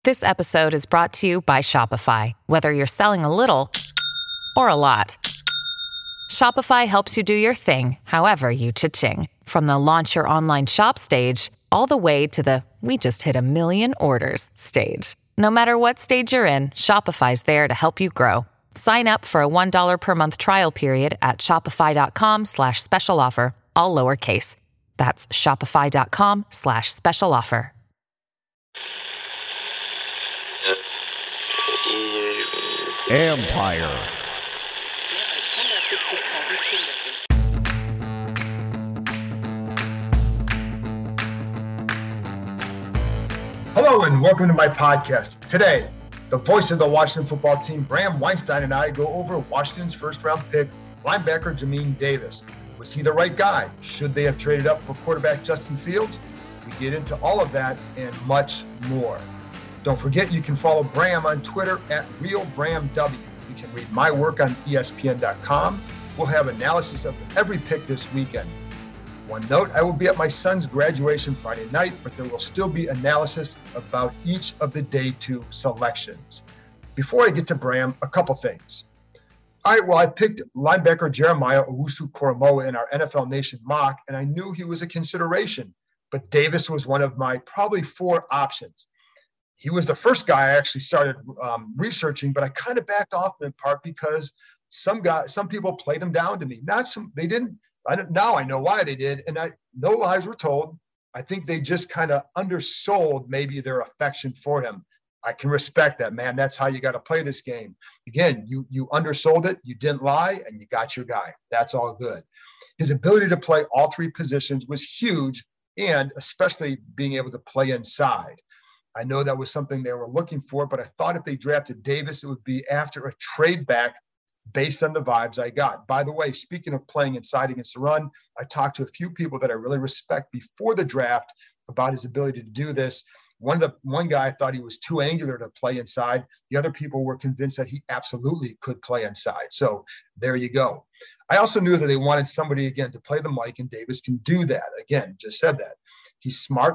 This episode is brought to you by Shopify. Whether you're selling a little or a lot, Shopify helps you do your thing, however you cha-ching. From the launch your online shop stage, all the way to the we just hit 1 million orders stage. No matter what stage you're in, Shopify's there to help you grow. Sign up for a $1 per month trial period at shopify.com/special offer, all lowercase. That's shopify.com/special offer. Empire. Hello and welcome to my podcast. Today, the voice of the Washington football team, Bram Weinstein, and I go over Washington's first-round pick, linebacker Jamin Davis. Was he the right guy? Should they have traded up for quarterback Justin Fields? We get into all of that and much more. Don't forget, you can follow Bram on Twitter at RealBramW. You can read my work on ESPN.com. We'll have analysis of every pick this weekend. One note, I will be at my son's graduation Friday night, but there will still be analysis about each of the day 2 selections. Before I get to Bram, a couple things. All right, well, I picked linebacker Jeremiah Owusu-Koramoah in our NFL Nation mock, and I knew he was a consideration, but Davis was one of my probably 4 options. He was the first guy I actually started researching, but I kind of backed off in part because some people played him down to me. They didn't. Now I know why they did, and no lies were told. I think they just kind of undersold maybe their affection for him. I can respect that, man. That's how you got to play this game. Again, you undersold it, you didn't lie, and you got your guy. That's all good. His ability to play all 3 positions was huge, and especially being able to play inside. I know that was something they were looking for, but I thought if they drafted Davis, it would be after a trade back based on the vibes I got. By the way, speaking of playing inside against the run, I talked to a few people that I really respect before the draft about his ability to do this. One guy thought he was too angular to play inside. The other people were convinced that he absolutely could play inside. So there you go. I also knew that they wanted somebody, again, to play the mic, and Davis can do that. Again, just said that. He's smart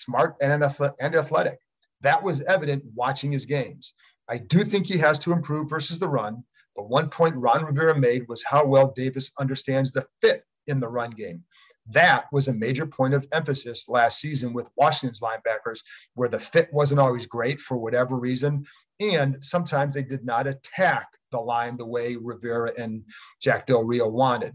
and athletic. That was evident watching his games. I do think he has to improve versus the run, but one point Ron Rivera made was how well Davis understands the fit in the run game. That was a major point of emphasis last season with Washington's linebackers, where the fit wasn't always great for whatever reason, and sometimes they did not attack the line the way Rivera and Jack Del Rio wanted.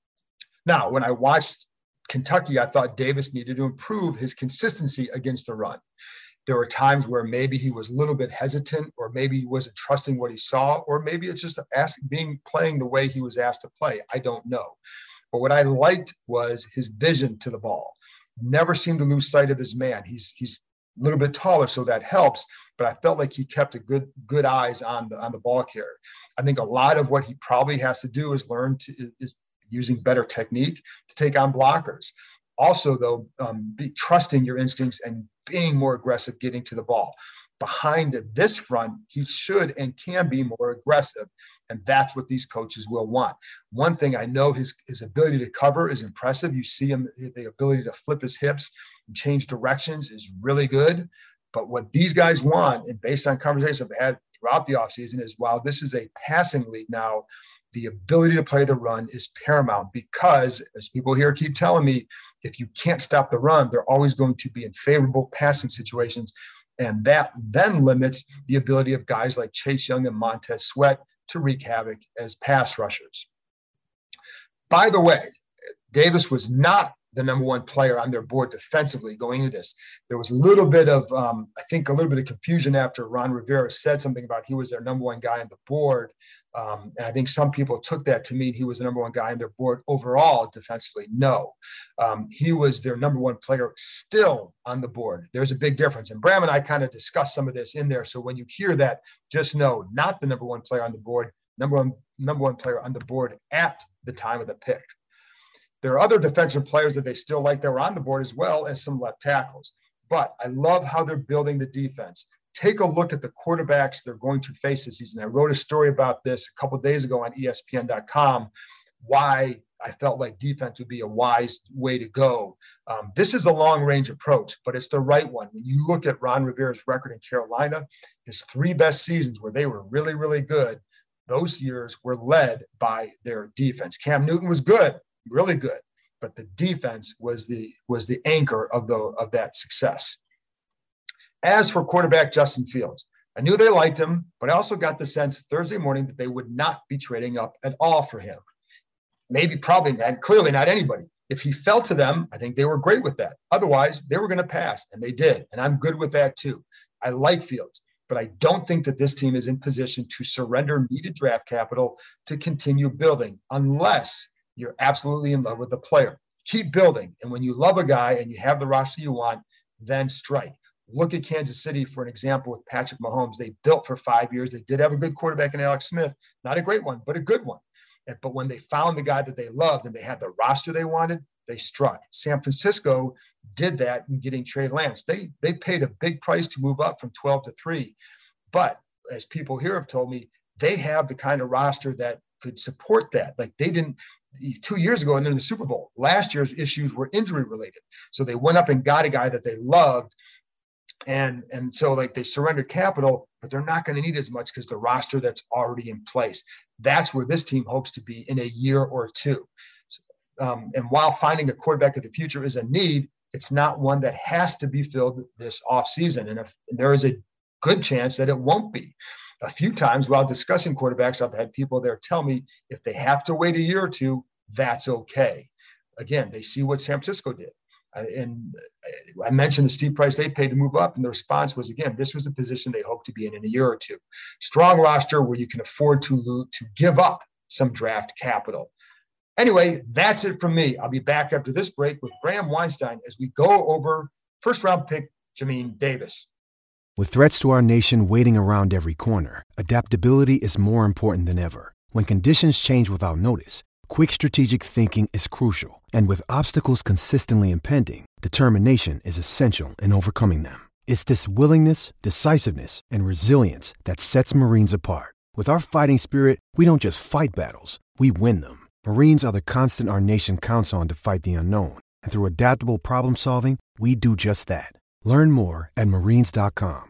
Now, when I watched Kentucky, I thought Davis needed to improve his consistency against the run. There were times where maybe he was a little bit hesitant, or maybe he wasn't trusting what he saw, or maybe it's just playing the way he was asked to play. I don't know. But what I liked was his vision to the ball. Never seemed to lose sight of his man. He's a little bit taller, so that helps, but I felt like he kept a good eyes on the ball carrier. I think a lot of what he probably has to do is is using better technique to take on blockers. Also, though, be trusting your instincts and being more aggressive getting to the ball. Behind this front, he should and can be more aggressive, and that's what these coaches will want. One thing I know, his ability to cover is impressive. You see him, the ability to flip his hips and change directions is really good. But what these guys want, and based on conversations I've had throughout the offseason, is while this is a passing league now, the ability to play the run is paramount, because, as people here keep telling me, if you can't stop the run, they're always going to be in favorable passing situations. And that then limits the ability of guys like Chase Young and Montez Sweat to wreak havoc as pass rushers. By the way, Davis was not the number 1 player on their board defensively going into this. There was a little bit of, confusion after Ron Rivera said something about he was their number 1 guy on the board. And I think some people took that to mean he was the number 1 guy on their board overall defensively. No, he was their number 1 player still on the board. There's a big difference. And Bram and I kind of discussed some of this in there. So when you hear that, just know not the number 1 player on the board, number one player on the board at the time of the pick. There are other defensive players that they still like that were on the board, as well as some left tackles. But I love how they're building the defense. Take a look at the quarterbacks they're going to face this season. I wrote a story about this a couple of days ago on ESPN.com, why I felt like defense would be a wise way to go. This is a long-range approach, but it's the right one. When you look at Ron Rivera's record in Carolina, his 3 best seasons where they were really, really good, those years were led by their defense. Cam Newton was good, really good, but the defense was the anchor of that success. As for quarterback Justin Fields, I knew they liked him, but I also got the sense Thursday morning that they would not be trading up at all for him. Probably not, clearly not anybody. If he fell to them, I think they were great with that. Otherwise, they were going to pass, and they did. And I'm good with that too. I like Fields, but I don't think that this team is in position to surrender needed draft capital to continue building unless you're absolutely in love with the player. Keep building. And when you love a guy and you have the roster you want, then strike. Look at Kansas City for an example with Patrick Mahomes. They built for 5 years. They did have a good quarterback in Alex Smith. Not a great one, but a good one. But when they found the guy that they loved and they had the roster they wanted, they struck. San Francisco did that in getting Trey Lance. They paid a big price to move up from 12 to 3. But as people here have told me, they have the kind of roster that could support that. Like they didn't 2 years ago and they're in the Super Bowl. Last year's issues were injury related. So they went up and got a guy that they loved. And so like they surrendered capital, but they're not going to need as much because the roster that's already in place. That's where this team hopes to be in a year or two. And while finding a quarterback of the future is a need, it's not one that has to be filled this offseason. And if there is a good chance that it won't be. A few times while discussing quarterbacks, I've had people there tell me if they have to wait a year or two, that's okay. Again, they see what San Francisco did. And I mentioned the steep price they paid to move up, and the response was, again, this was the position they hope to be in a year or two. Strong roster where you can afford to give up some draft capital. Anyway, that's it from me. I'll be back after this break with Bram Weinstein as we go over first-round pick Jamin Davis. With threats to our nation waiting around every corner, adaptability is more important than ever. When conditions change without notice, quick strategic thinking is crucial. And with obstacles consistently impending, determination is essential in overcoming them. It's this willingness, decisiveness, and resilience that sets Marines apart. With our fighting spirit, we don't just fight battles, we win them. Marines are the constant our nation counts on to fight the unknown. And through adaptable problem solving, we do just that. Learn more at marines.com.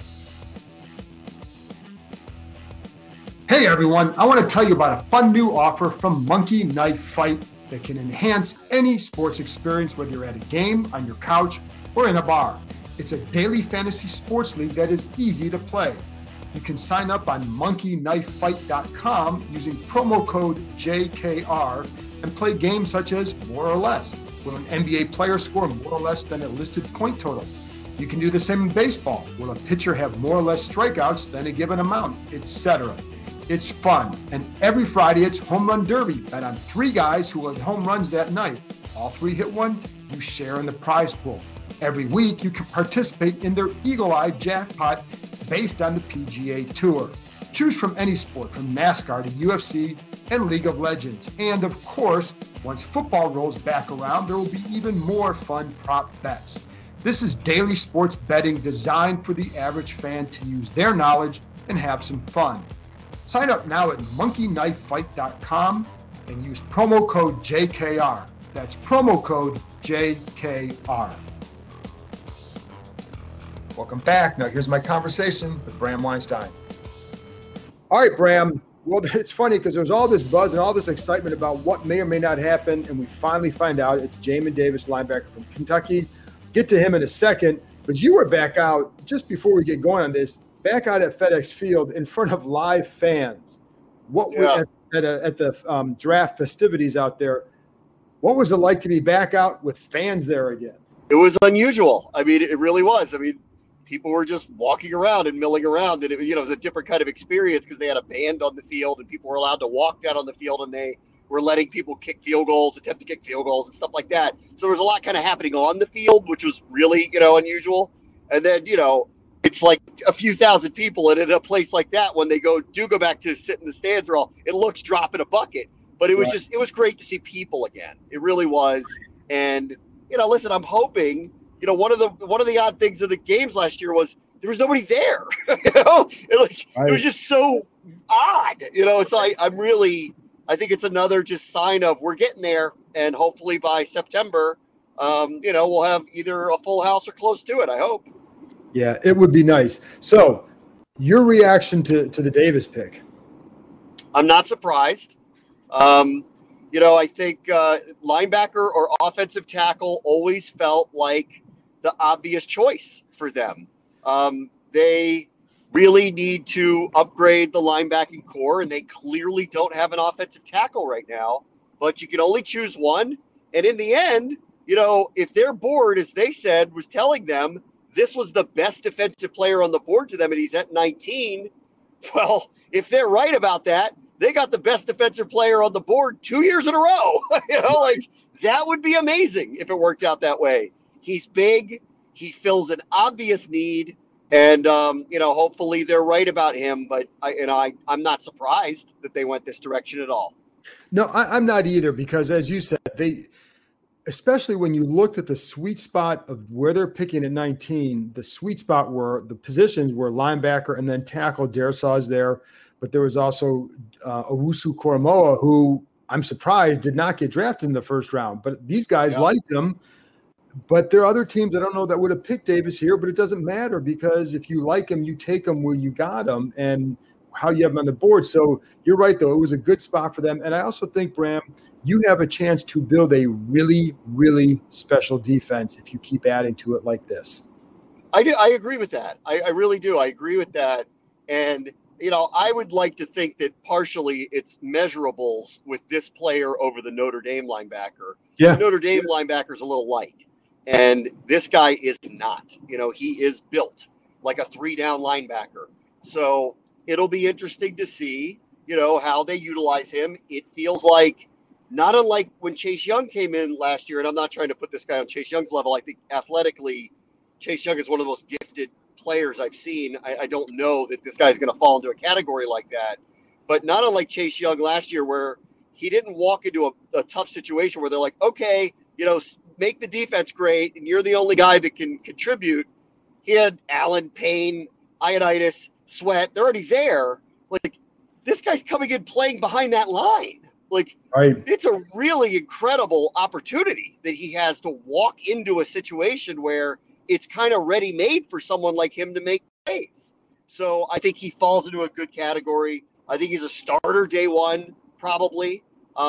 Hey everyone, I want to tell you about a fun new offer from Monkey Knife Fight that can enhance any sports experience, whether you're at a game, on your couch, or in a bar. It's a daily fantasy sports league that is easy to play. You can sign up on monkeyknifefight.com using promo code JKR and play games such as More or Less. Will an NBA player score more or less than a listed point total? You can do the same in baseball. Will a pitcher have more or less strikeouts than a given amount, etc.? It's fun, and every Friday it's Home Run Derby. Bet on 3 guys who hit home runs that night. All 3 hit one, you share in the prize pool. Every week you can participate in their Eagle Eye jackpot based on the PGA Tour. Choose from any sport, from NASCAR to UFC and League of Legends. And of course, once football rolls back around, there will be even more fun prop bets. This is daily sports betting designed for the average fan to use their knowledge and have some fun. Sign up now at monkeyknifefight.com and use promo code JKR. That's promo code JKR. Welcome back. Now here's my conversation with Bram Weinstein. All right, Bram. Well, it's funny because there's all this buzz and all this excitement about what may or may not happen, and we finally find out it's Jamin Davis, linebacker from Kentucky. Get to him in a second, but you were back out just before we get going on this. Back out at FedEx Field in front of live fans. At the draft festivities out there, what was it like to be back out with fans there again? It was unusual. I mean, it really was. I mean, people were just walking around and milling around, and it was a different kind of experience because they had a band on the field, and people were allowed to walk down on the field, and they were letting people attempt to kick field goals and stuff like that. So there was a lot kind of happening on the field, which was really, unusual. And then, it's like a few thousand people, and in a place like that, when they go back to sit in the stands, it looks drop in a bucket. But it was it was great to see people again. It really was. And listen, I'm hoping. One of the odd things of the games last year was there was nobody there. It was just so odd. So I'm really I think it's another just sign of we're getting there, and hopefully by September, we'll have either a full house or close to it, I hope. Yeah, it would be nice. So your reaction to the Davis pick? I'm not surprised. I think linebacker or offensive tackle always felt like the obvious choice for them. They really need to upgrade the linebacking core, and they clearly don't have an offensive tackle right now, but you can only choose one. And in the end, if their board, as they said, was telling them this was the best defensive player on the board to them and he's at 19, well, if they're right about that, they got the best defensive player on the board 2 years in a row. That would be amazing if it worked out that way. He's big. He fills an obvious need. And, hopefully they're right about him. But I'm not surprised that they went this direction at all. No, I'm not either, because as you said, especially when you looked at the sweet spot of where they're picking at 19, the sweet spot were the positions were linebacker and then tackle. Darisaw's there, but there was also Owusu Koromoa, who I'm surprised did not get drafted in the first round. But these guys liked him. But there are other teams I don't know that would have picked Davis here, but it doesn't matter, because if you like him, you take him where you got him and how you have him on the board. So you're right, though. It was a good spot for them. And I also think, Bram, you have a chance to build a really, really special defense if you keep adding to it like this. I do. I agree with that. I really do. I agree with that. And, I would like to think that partially it's measurables with this player over the Notre Dame linebacker. Yeah. The Notre Dame linebacker is a little light. And this guy is not. He is built like a 3-down linebacker. So it'll be interesting to see, how they utilize him. It feels like, not unlike when Chase Young came in last year, and I'm not trying to put this guy on Chase Young's level. I think athletically, Chase Young is one of the most gifted players I've seen. I don't know that this guy's going to fall into a category like that. But not unlike Chase Young last year, where he didn't walk into a tough situation where they're like, okay, make the defense great, and you're the only guy that can contribute. He had Allen, Payne, Ioannidis, Sweat. They're already there. This guy's coming in playing behind that line. Right. It's a really incredible opportunity that he has to walk into a situation where it's kind of ready-made for someone like him to make plays. So I think he falls into a good category. I think he's a starter day one, probably.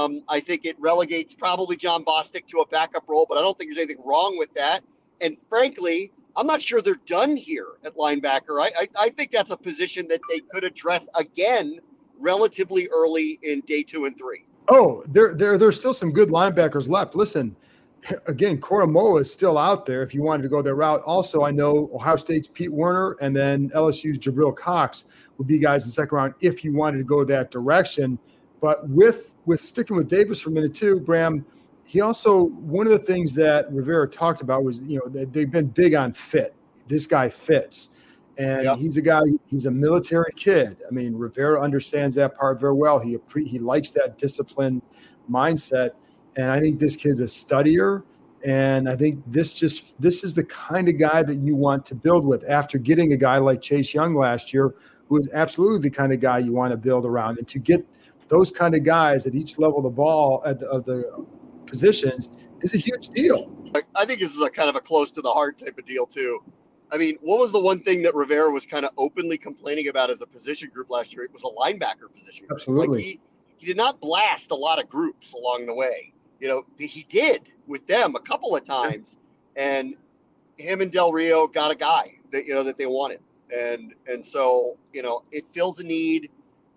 I think it relegates probably John Bostic to a backup role, but I don't think there's anything wrong with that. And frankly, I'm not sure they're done here at linebacker. I think that's a position that they could address again relatively early in day 2 and 3. Oh, there's still some good linebackers left. Listen, again, Koromoa is still out there if you wanted to go their route. Also, I know Ohio State's Pete Werner and then LSU's Jabril Cox would be guys in the second round if you wanted to go that direction. But with sticking with Davis for a minute too, Bram, he also, one of the things that Rivera talked about was, they've been big on fit. This guy fits. And he's a guy, he's a military kid. I mean, Rivera understands that part very well. He likes that disciplined mindset. And I think this kid's a studier. And I think this is the kind of guy that you want to build with after getting a guy like Chase Young last year, who is absolutely the kind of guy you want to build around. And to get those kind of guys at each level of the ball of the positions is a huge deal. I think this is a kind of a close to the heart type of deal too. I mean, what was the one thing that Rivera was kind of openly complaining about as a position group last year? It was a linebacker position group. Absolutely. He did not blast a lot of groups along the way. He did with them a couple of times, and him and Del Rio got a guy that, that they wanted. And so, it fills a need.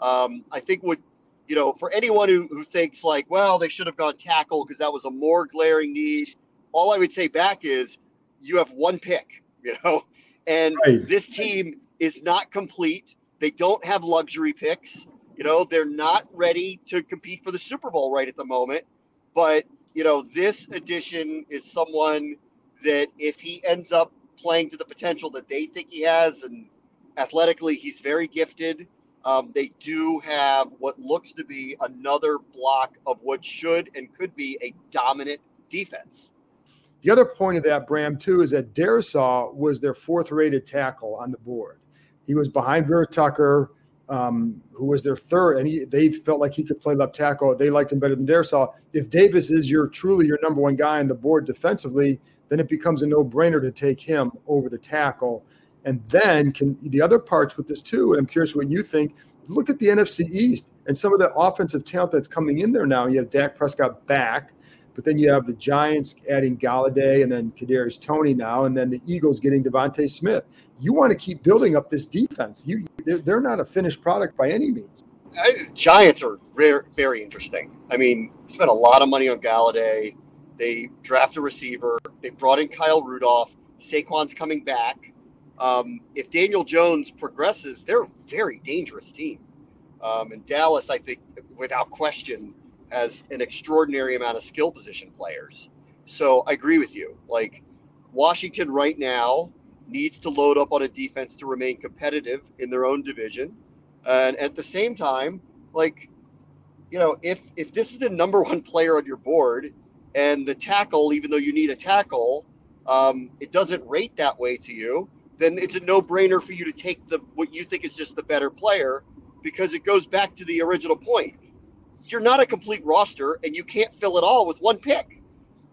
I think for anyone who thinks like, well, they should have gone tackle because that was a more glaring need. All I would say back is you have one pick. And right. This team is not complete. They don't have luxury picks. They're not ready to compete for the Super Bowl right at the moment. But, this addition is someone that if he ends up playing to the potential that they think he has, and athletically he's very gifted, they do have what looks to be another block of what should and could be a dominant defense. The other point of that, Bram, too, is that Darisaw was their 4th-rated tackle on the board. He was behind Vera Tucker. who was their third, and they felt like he could play left tackle. They liked him better than Darrisaw. If Davis is truly your number one guy on the board defensively, then it becomes a no-brainer to take him over the tackle. And then the other parts with this too, and I'm curious what you think, look at the NFC East and some of the offensive talent that's coming in there now. You have Dak Prescott back, but then you have the Giants adding Galladay and then Kadarius Toney now, and then the Eagles getting Devontae Smith. You want to keep building up this defense. They're not a finished product by any means. Giants are very, very interesting. I mean, spent a lot of money on Galladay. They drafted a receiver. They brought in Kyle Rudolph. Saquon's coming back. If Daniel Jones progresses, they're a very dangerous team. And Dallas, I think, without question, has an extraordinary amount of skill position players. So I agree with you. Like, Washington right now needs to load up on a defense to remain competitive in their own division. And at the same time, like, you know, if this is the number one player on your board and the tackle, even though you need a tackle, it doesn't rate that way to you, then it's a no-brainer for you to take what you think is just the better player, because it goes back to the original point. You're not a complete roster, and you can't fill it all with one pick.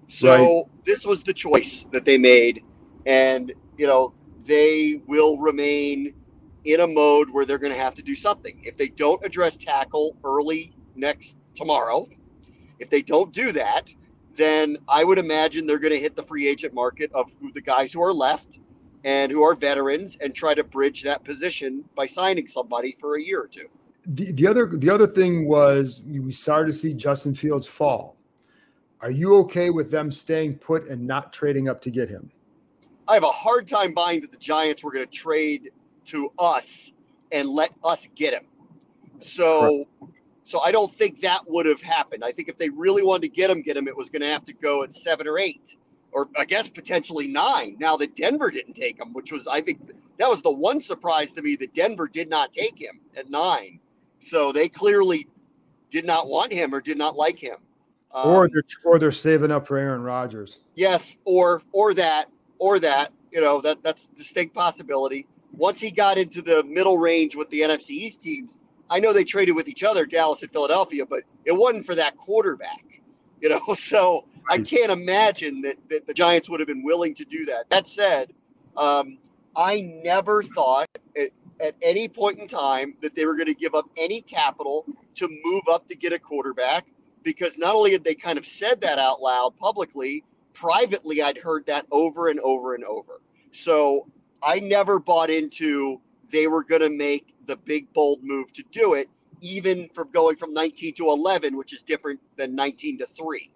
So This was the choice that they made, and, you know, they will remain in a mode where they're going to have to do something. If they don't address tackle early tomorrow, if they don't do that, then I would imagine they're going to hit the free agent market of the guys who are left and who are veterans and try to bridge that position by signing somebody for a year or two. The other thing was we started to see Justin Fields fall. Are you okay with them staying put and not trading up to get him? I have a hard time buying that the Giants were going to trade to us and let us get him. So I don't think that would have happened. I think if they really wanted to get him, it was going to have to go at 7 or 8, or I guess potentially 9. Now that Denver didn't take him, which was, I think that was the one surprise to me, that Denver did not take him at 9. So they clearly did not want him or did not like him. Or they're saving up for Aaron Rodgers. Yes, or that, you know, that's a distinct possibility. Once he got into the middle range with the NFC East teams, I know they traded with each other, Dallas and Philadelphia, but it wasn't for that quarterback, you know. So I can't imagine that the Giants would have been willing to do that. That said, I never thought at any point in time that they were going to give up any capital to move up to get a quarterback, because not only had they kind of said that out loud publicly, privately I'd heard that over and over and over. So I never bought into they were going to make the big, bold move to do it, even from going from 19 to 11, which is different than 19 to 3.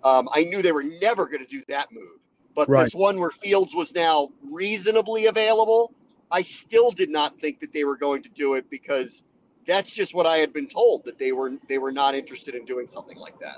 I knew they were never going to do that move. But This one where Fields was now reasonably available, I still did not think that they were going to do it, because that's just what I had been told, that they were not interested in doing something like that.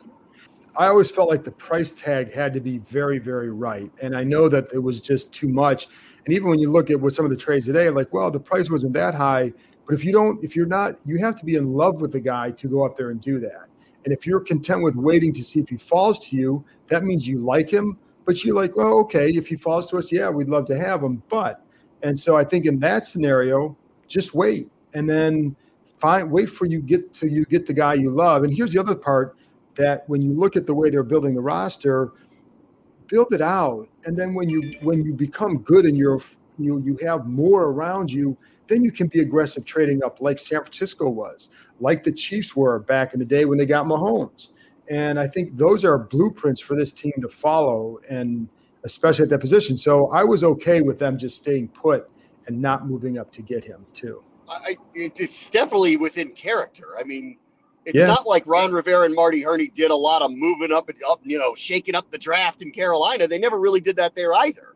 I always felt like the price tag had to be very, very right. And I know that it was just too much. And even when you look at what some of the trades today, like, well, the price wasn't that high. But if you're not, you have to be in love with the guy to go up there and do that. And if you're content with waiting to see if he falls to you, that means you like him. But you're like, well, okay, if he falls to us, yeah, we'd love to have him. And so I think in that scenario, just wait, and then wait for you get the guy you love. And here's the other part, that when you look at the way they're building the roster, build it out. And then when you become good and you have more around you, then you can be aggressive trading up, like San Francisco was, like the Chiefs were back in the day when they got Mahomes. And I think those are blueprints for this team to follow, and especially at that position. So I was okay with them just staying put and not moving up to get him too. It's definitely within character. I mean, it's not like Ron Rivera and Marty Herney did a lot of moving up, you know, shaking up the draft in Carolina. They never really did that there either.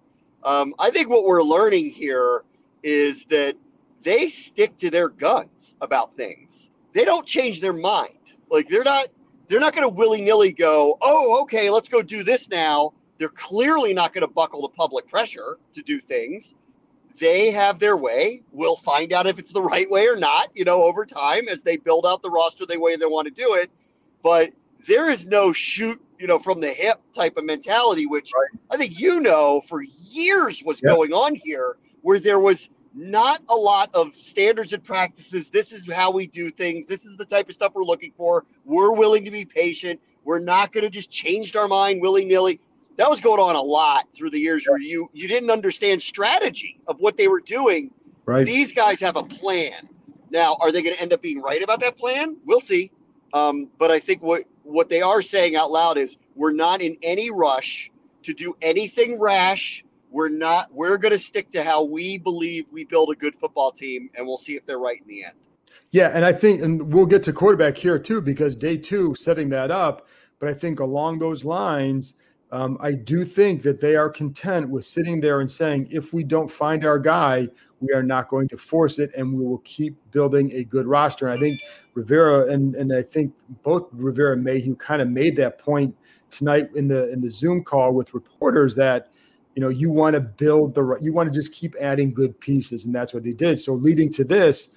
I think what we're learning here is that they stick to their guns about things. They don't change their mind. Like, they're not going to willy-nilly go, oh, okay, let's go do this now. They're clearly not going to buckle to public pressure to do things. They have their way. We'll find out if it's the right way or not, you know, over time as they build out the roster the way they want to do it. But there is no shoot, you know, from the hip type of mentality, which I think, you know, for years was going on here, where there was not a lot of standards and practices. This is how we do things. This is the type of stuff we're looking for. We're willing to be patient. We're not going to just change our mind willy-nilly. That was going on a lot through the years where you didn't understand strategy of what they were doing. Right. These guys have a plan. Now, are they going to end up being right about that plan? We'll see. But I think what they are saying out loud is we're not in any rush to do anything rash. We're going to stick to how we believe we build a good football team, and we'll see if they're right in the end. Yeah, and I think, and we'll get to quarterback here too, because day 2 setting that up. But I think along those lines, I do think that they are content with sitting there and saying, if we don't find our guy, we are not going to force it, and we will keep building a good roster. And I think Rivera and I think both Rivera and Mayhew kind of made that point tonight in the Zoom call with reporters that, you want to you want to just keep adding good pieces, and that's what they did. So leading to this,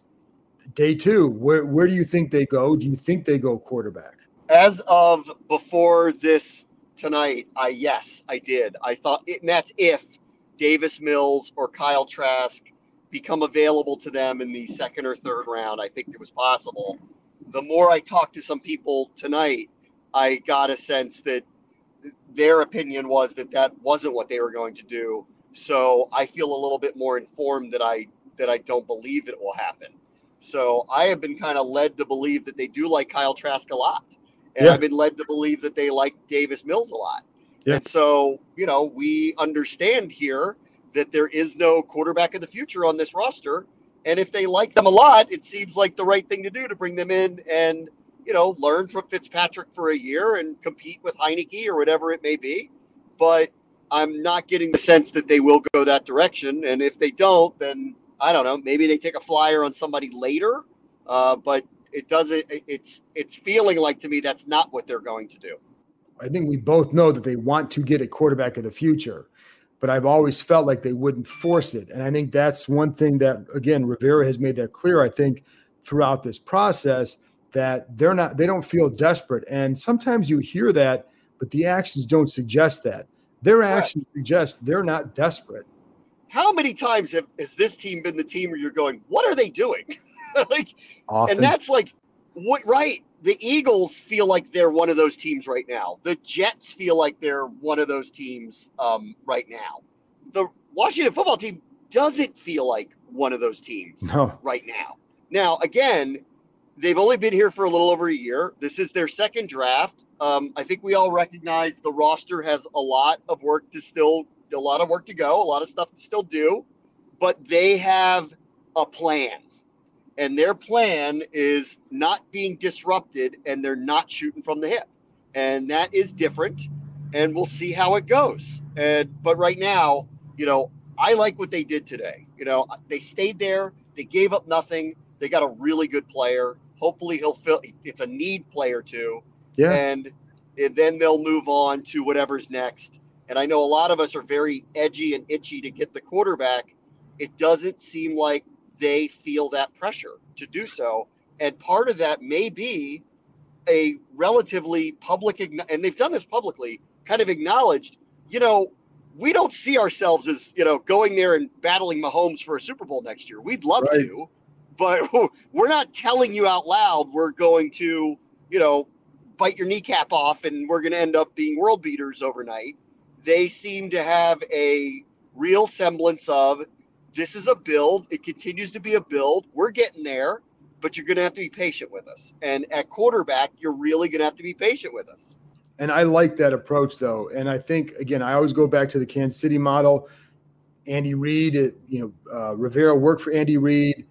day 2, where do you think they go? Do you think they go quarterback? As of before this tonight, yes, I did. I thought, and that's if Davis Mills or Kyle Trask become available to them in the second or third round. I think it was possible. The more I talked to some people tonight, I got a sense that their opinion was that wasn't what they were going to do. So I feel a little bit more informed that I don't believe it will happen. So I have been kind of led to believe that they do like Kyle Trask a lot. And I've been led to believe that they like Davis Mills a lot. Yeah. And so, we understand here that there is no quarterback of the future on this roster. And if they like them a lot, it seems like the right thing to do to bring them in and, learn from Fitzpatrick for a year and compete with Heineke or whatever it may be. But I'm not getting the sense that they will go that direction. And if they don't, then I don't know, maybe they take a flyer on somebody later. But it doesn't, it's feeling like to me that's not what they're going to do. I think we both know that they want to get a quarterback of the future, but I've always felt like they wouldn't force it. And I think that's one thing that, again, Rivera has made that clear, I think, throughout this process, that they don't feel desperate. And sometimes you hear that, but the actions don't suggest that. Their actions suggest they're not desperate. How many times has this team been the team where you're going, what are they doing? Often. And that's like, what, right? The Eagles feel like they're one of those teams right now. The Jets feel like they're one of those teams right now. The Washington football team doesn't feel like one of those teams right now. Now, again, they've only been here for a little over a year. This is their second draft. I think we all recognize the roster has a lot of work to go, a lot of stuff to still do, but they have a plan. And their plan is not being disrupted, and they're not shooting from the hip. And that is different, and we'll see how it goes. But right now, I like what they did today. They stayed there. They gave up nothing. They got a really good player. Hopefully it's a need player too. Yeah. And then they'll move on to whatever's next. And I know a lot of us are very edgy and itchy to get the quarterback. It doesn't seem like they feel that pressure to do so. And part of that may be a relatively public, and they've done this publicly, kind of acknowledged, we don't see ourselves as, going there and battling Mahomes for a Super Bowl next year. We'd love to, but we're not telling you out loud we're going to, bite your kneecap off and we're going to end up being world beaters overnight. They seem to have a real semblance of, this is a build. It continues to be a build. We're getting there, but you're going to have to be patient with us. And at quarterback, you're really going to have to be patient with us. And I like that approach, though. And I think, again, I always go back to the Kansas City model. Andy Reid, Rivera worked for Andy Reid,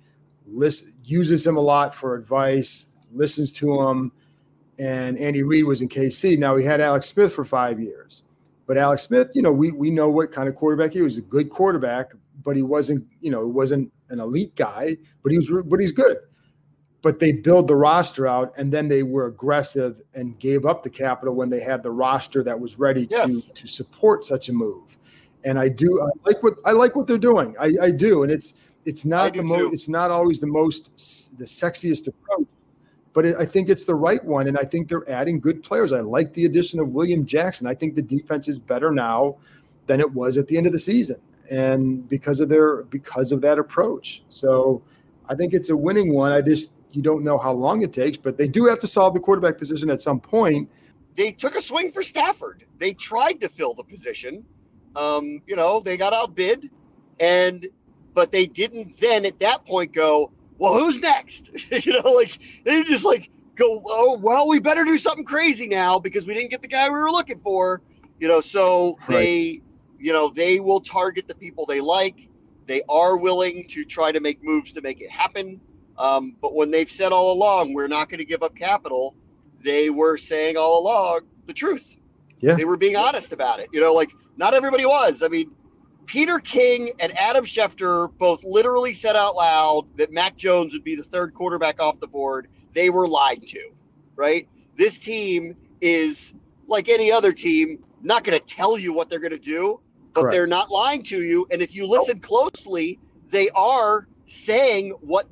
uses him a lot for advice, listens to him. And Andy Reid was in KC. Now, he had Alex Smith for 5 years. But Alex Smith, we know what kind of quarterback he was. A good quarterback, but he wasn't, wasn't an elite guy, but he's good. But they build the roster out, and then they were aggressive and gave up the capital when they had the roster that was ready to support such a move. And I like what they're doing. I do, and it's not it's not always the sexiest approach, but I think it's the right one. And I think they're adding good players. I like the addition of William Jackson. I think the defense is better now than it was at the end of the season. and because of that approach. So I think it's a winning one. You don't know how long it takes, but they do have to solve the quarterback position at some point. They took a swing for Stafford. They tried to fill the position. They got outbid, but they didn't then at that point go, well, who's next? They just go, oh, well, we better do something crazy now because we didn't get the guy we were looking for. So right. They will target the people they like. They are willing to try to make moves to make it happen. But when they've said all along, we're not going to give up capital, they were saying all along the truth. Yeah. They were being honest about it. Not everybody was. I mean, Peter King and Adam Schefter both literally said out loud that Mac Jones would be the third quarterback off the board. They were lied to, right? This team is, like any other team, not going to tell you what they're going to do, but Correct. They're not lying to you. And if you listen closely, they are saying what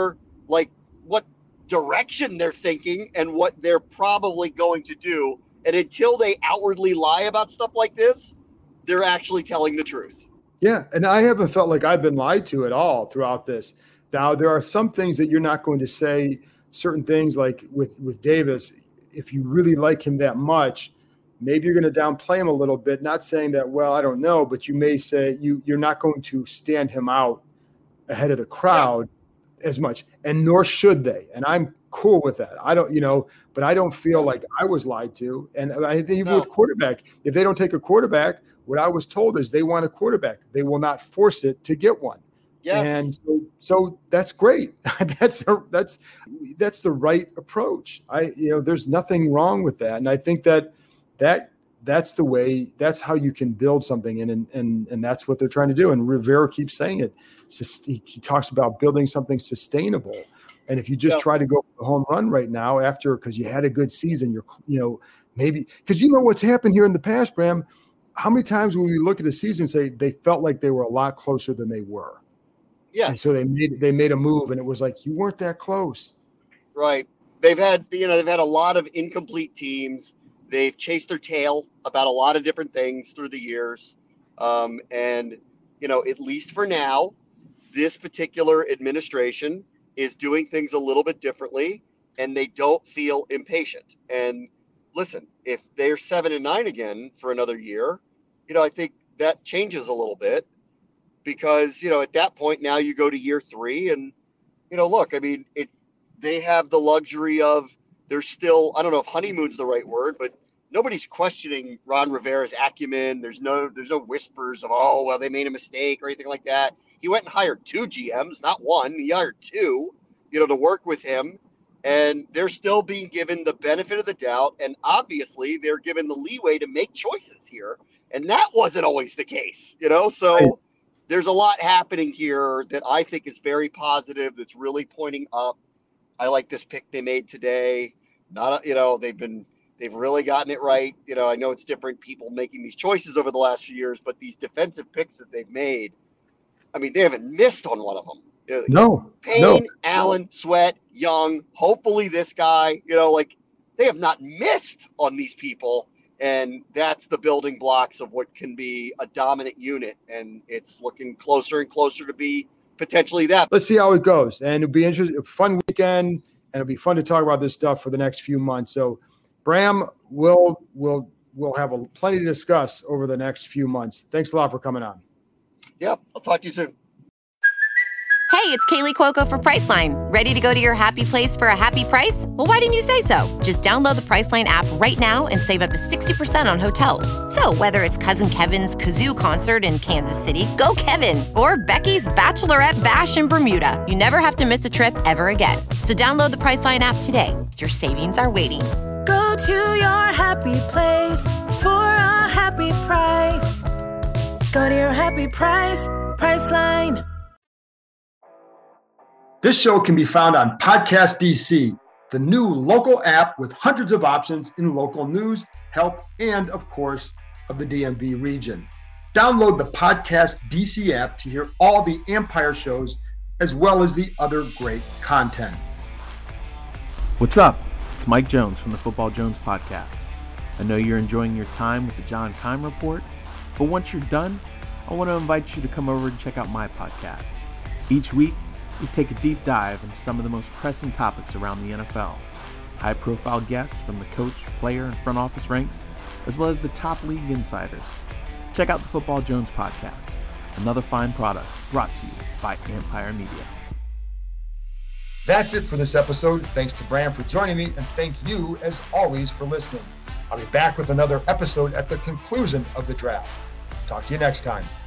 direction they're thinking and what they're probably going to do. And until they outwardly lie about stuff like this, they're actually telling the truth. Yeah, and I haven't felt like I've been lied to at all throughout this. Now, there are some things that you're not going to say, certain things like with Davis, if you really like him that much, maybe you're going to downplay him a little bit, not saying that, well, I don't know, but you may say you're not going to stand him out ahead of the crowd as much, and nor should they. And I'm cool with that. I don't, but I don't feel like I was lied to. And I think even with quarterback, if they don't take a quarterback, what I was told is they want a quarterback. They will not force it to get one. Yes. And so that's great. that's the right approach. There's nothing wrong with that. And I think that's the way, that's how you can build something. And that's what they're trying to do. And Rivera keeps saying it. He talks about building something sustainable. And if you just try to go for the home run right now because you had a good season, maybe because what's happened here in the past, Bram, how many times when we look at a season and say they felt like they were a lot closer than they were? Yeah. And so they made a move and it was like, you weren't that close. Right. They've had a lot of incomplete teams. They've chased their tail about a lot of different things through the years. And at least for now, this particular administration is doing things a little bit differently and they don't feel impatient. And listen, if they're 7-9 again for another year, I think that changes a little bit because, at that point now you go to year 3 and, look, I mean, they have the luxury of, there's still, I don't know if honeymoon's the right word, but nobody's questioning Ron Rivera's acumen. There's no whispers of, oh, well, they made a mistake or anything like that. He went and hired 2 GMs, not 1. He hired 2, to work with him. And they're still being given the benefit of the doubt. And obviously they're given the leeway to make choices here. And that wasn't always the case, So right. There's a lot happening here that I think is very positive. That's really pointing up. I like this pick they made today. They've really gotten it right. I know it's different people making these choices over the last few years, but these defensive picks that they've made, I mean, they haven't missed on one of them. Payne, Allen, Sweat, Young, hopefully this guy, they have not missed on these people. And that's the building blocks of what can be a dominant unit. And it's looking closer and closer to be potentially that. Let's see how it goes. And it'll be interesting, a fun weekend, and it'll be fun to talk about this stuff for the next few months. So Bram, we'll have plenty to discuss over the next few months. Thanks a lot for coming on. Yep. I'll talk to you soon. Hey, it's Kaylee Cuoco for Priceline. Ready to go to your happy place for a happy price? Well, why didn't you say so? Just download the Priceline app right now and save up to 60% on hotels. So whether it's Cousin Kevin's Kazoo Concert in Kansas City, go Kevin, or Becky's Bachelorette Bash in Bermuda, you never have to miss a trip ever again. So download the Priceline app today. Your savings are waiting. Go to your happy place for a happy price. Go to your happy price, Priceline. This show can be found on Podcast DC, the new local app with hundreds of options in local news, health, and, of course, of the DMV region. Download the Podcast DC app to hear all the Empire shows, as well as the other great content. What's up? It's Mike Jones from the Football Jones Podcast. I know you're enjoying your time with the John Keim Report, but once you're done, I want to invite you to come over and check out my podcast. Each week, we take a deep dive into some of the most pressing topics around the NFL. High-profile guests from the coach, player, and front office ranks, as well as the top league insiders. Check out the Football Jones podcast, another fine product brought to you by Empire Media. That's it for this episode. Thanks to Bram for joining me, and thank you, as always, for listening. I'll be back with another episode at the conclusion of the draft. Talk to you next time.